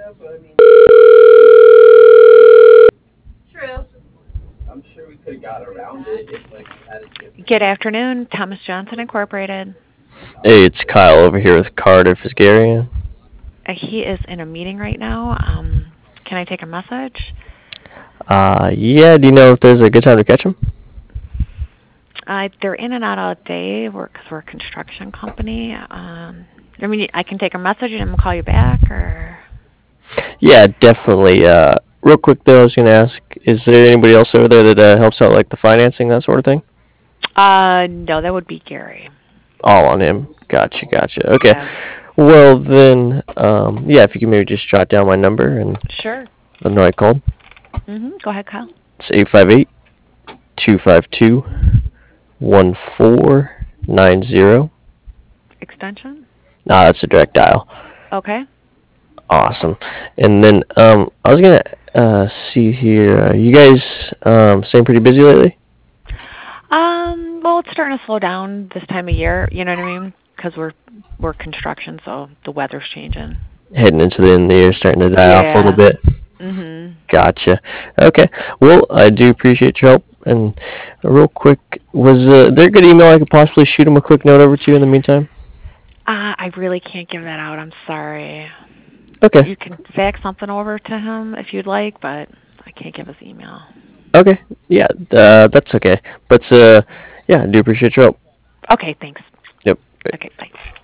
Good afternoon, Thomas Johnson Incorporated. Hey, it's Kyle over here with Carter Fisgarian. He is in a meeting right now. Can I take a message? Yeah, do you know if there's a good time to catch him? They're in and out all day. Because we're a construction company. I can take a message and him call you back, or Yeah, definitely. Real quick though, I was gonna ask, is there anybody else over there that helps out like the financing, that sort of thing? no, that would be Gary. All on him. Gotcha. Okay. Yeah, Well then, yeah, if you can maybe just jot down my number and sure. let them know I called. Go ahead, Kyle. It's 858-252-1490. Extension. Nah, that's a direct dial. Okay. Awesome. And then I was gonna see here. You guys staying pretty busy lately? Well, it's starting to slow down this time of year. You know what I mean? Because we're construction, so the weather's changing. Heading into the end of the year, starting to die off a little Yeah. bit. Mhm. Gotcha. Okay. Well, I do appreciate your help. And real quick, was there a good email I could possibly shoot him a quick note over to in the meantime? I really can't give that out. I'm sorry. Okay. You can fax something over to him if you'd like, but I can't give his email. Okay. Yeah. That's okay. But yeah, I do appreciate your help. Okay, thanks. Yep. Okay, bye.